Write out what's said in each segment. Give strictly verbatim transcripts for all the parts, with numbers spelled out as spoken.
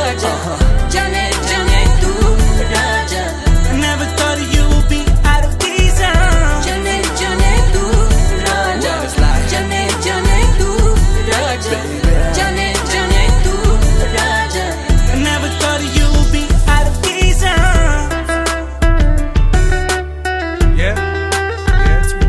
raja, jane jane tu raja. I never thought you would be out of these arms. Jane jane tu raja, jane jane tu raja, jane jane tu raja. I never thought you would be out of these arms. Yeah, yeah, it's me.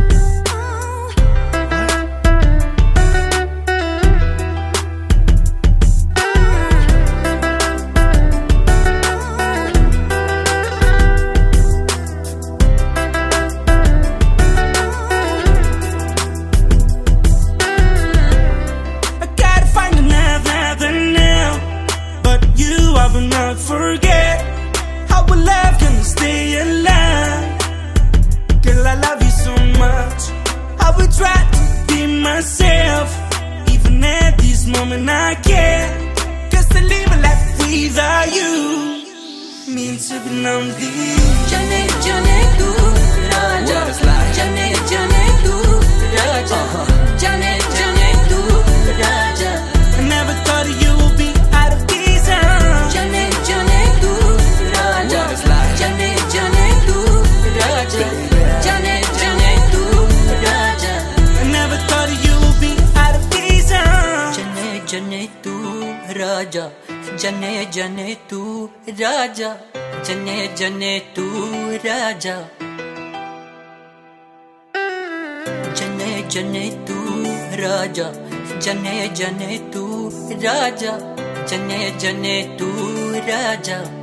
I gotta find another now, but you I will not forget. How will love can stay alive? Girl, I love you so much. I will try to be myself, even at this moment I can't. Cause to live a life without you means to be lonely. Jane jane tu raja, jane jane tu raja, jane jane tu raja. I never thought you would be out of these arms. Jane jane tu raja, jane jane tu raja, jane jane tu raja. I never thought you would be out of these arms. Jane jane tu raja, jane jane tu raja, jane jane tu raja. Jane jane tu raja, jane jane tu raja, jane jane tu raja.